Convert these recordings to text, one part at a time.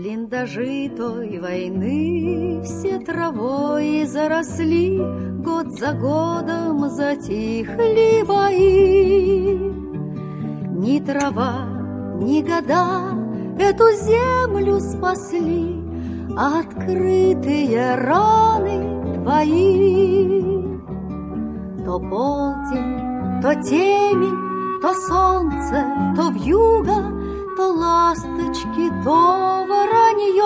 блиндажи той войны все травой заросли, год за годом затихли бои. Ни трава, ни года эту землю спасли, а открытые раны твои. То полдень, то темень, то солнце, то вьюга, то ласточки, то воронье.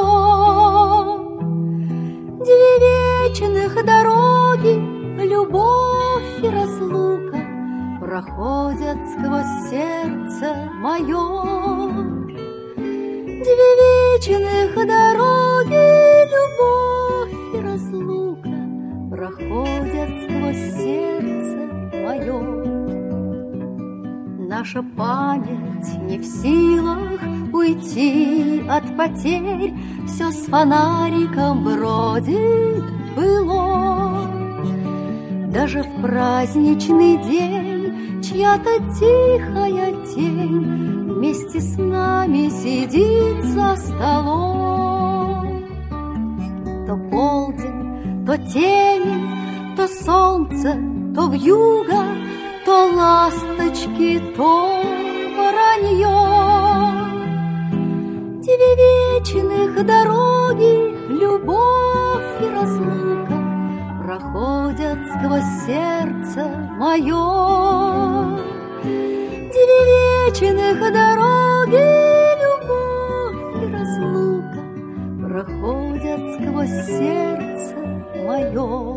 Две вечных дороги, любовь и разлука, проходят сквозь сердце мое. Две вечных дороги, любовь и разлука, проходят сквозь сердце мое. Наша память не в силах уйти от потерь, все с фонариком бродит было. Даже в праздничный день чья-то тихая тень вместе с нами сидит за столом. То полдень, то темень, то солнце, то вьюга, то ласточки, то воронье. Две вечных дороги, любовь и разлука, проходят сквозь сердце мое. Две вечных дороги, любовь и разлука, проходят сквозь сердце мое.